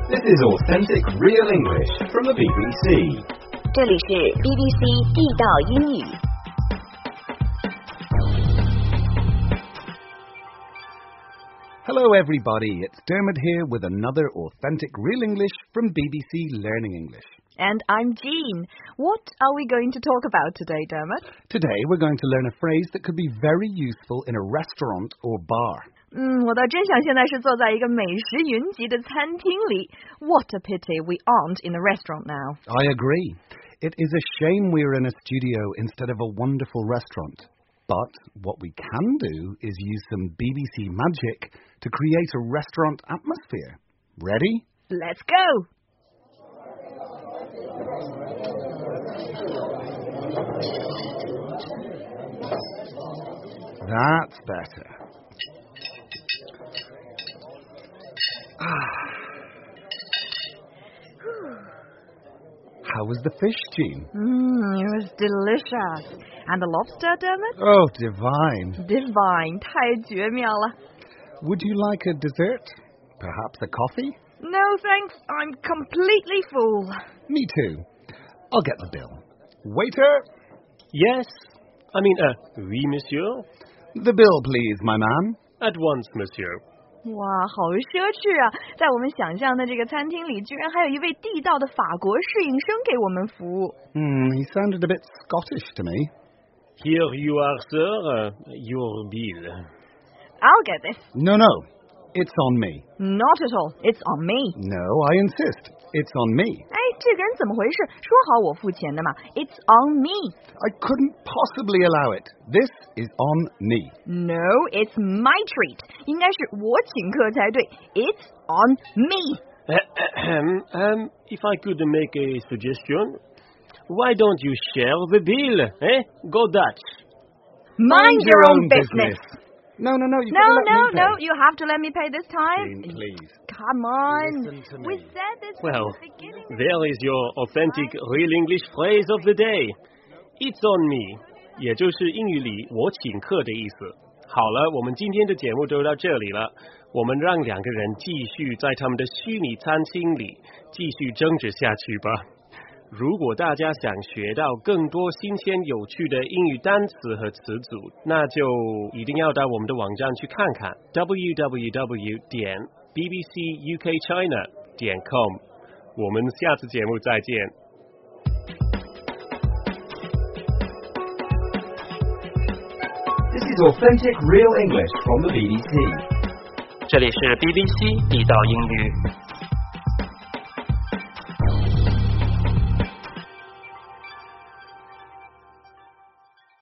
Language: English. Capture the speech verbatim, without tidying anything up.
This is authentic real English from the B B C. 这里是 B B C 地道英语。 Hello everybody, it's Dermot here with another authentic real English from B B C Learning English. And I'm Jean. What are we going to talk about today, Dermot? Today we're going to learn a phrase that could be very useful in a restaurant or bar. 嗯，我倒真想现在是坐在一个美食云集的餐厅里。What a pity we aren't in a restaurant now. I agree. It is a shame we're in a studio instead of a wonderful restaurant. But what we can do is use some B B C magic to create a restaurant atmosphere. Ready? Let's go! That's better. Ah. How was the fish, Jean? Mmm, it was delicious. And the lobster, Dermot? Oh, divine. Divine, 太绝妙了。 Would you like a dessert? Perhaps a coffee? No, thanks. I'm completely full. Me too. I'll get the bill. Waiter! Yes. I mean, uh, oui, monsieur. The bill, please, my man. At once, monsieur. 哇，好奢侈啊！在我们想象的这个餐厅里，居然还有一位地道的法国侍应生给我们服务。 Hmm, he sounded a bit Scottish to me. Here you are, sir. Uh, your bill. I'll get this. No, no. It's on me. Not at all. It's on me. No, I insist. It's on me. 哎，这个人怎么回事？说好我付钱的嘛。It's on me. I couldn't possibly allow it. This is on me. No, it's my treat. 应该是我请客才对。It's on me. um, if I could make a suggestion, why don't you share the bill? Eh? Go Dutch. Mind your own business. No, no, no. You've No, got to let no, me pay. no. You have to let me pay this time. Jean, please. Come on. Listen to me. We said this from Well, the beginning. there is your authentic real English phrase of the day. It's on me. 也就是英语里我请客的意思。好了，我们今天的节目就到这里了。我们让两个人继续在他们的虚拟餐厅里继续争执下去吧。如果大家想学到更多新鲜有趣的英语单词和词组，那就一定要到我们的网站去看看 double-u double-u double-u 点 b b c u k china 点 com。我们下次节目再见。 This is authentic real English from the B B C. 这里是 B B C 地道英语。